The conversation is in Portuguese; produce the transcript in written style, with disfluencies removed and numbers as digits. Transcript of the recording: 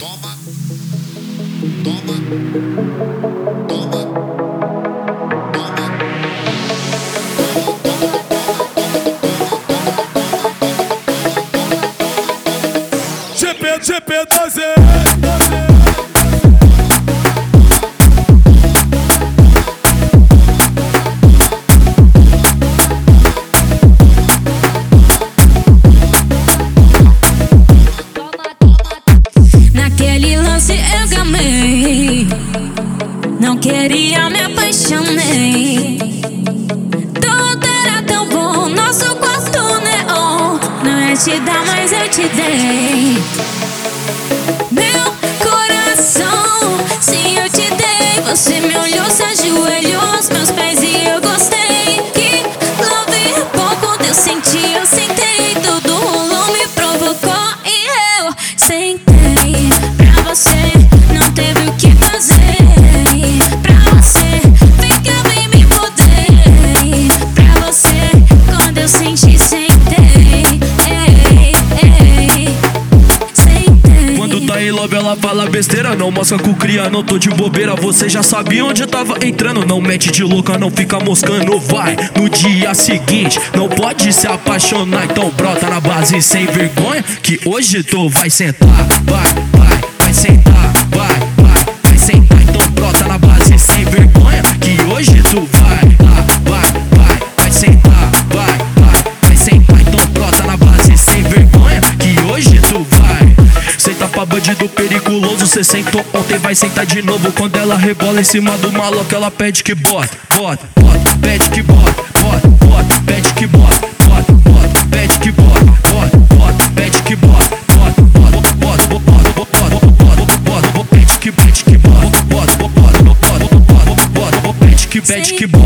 Toma, toma, toma, toma. GP12. Naquele lance eu gamei, não queria, me apaixonei. Tudo era tão bom, nosso quarto neon. Não ia te dar, mas eu te dei meu coração. Sim, eu te dei. Você me olhou, se ajoelhou aos meus pés e eu gostei. Que love bom, quando eu senti, eu sentei. Tudo rolou, me provocou e eu sentei. Pra você não teve o que fazer. Pra você ficava e me mudei. Pra você quando eu senti, sentei. Ei, ei, sentei. Quando tá em love ela fala besteira, não mostra com cria, não tô de bobeira. Você já sabia onde eu tava entrando, não mete de louca, não fica moscando. Vai no dia seguinte, não pode se apaixonar. Então brota na base sem vergonha, que hoje tu vai sentar. Vai sentar, vai sentar. Então brota na base sem vergonha, que hoje tu vai sentar. Vai sentar. Então brota na base sem vergonha, que hoje tu vai. Senta pra bandido periculoso, cê sentou ontem, vai sentar de novo. Quando ela rebola em cima do maloca, ela pede que bota, pede que bota, pede que bota, pede que bota, pede que bota, pede que bota, pede que bota.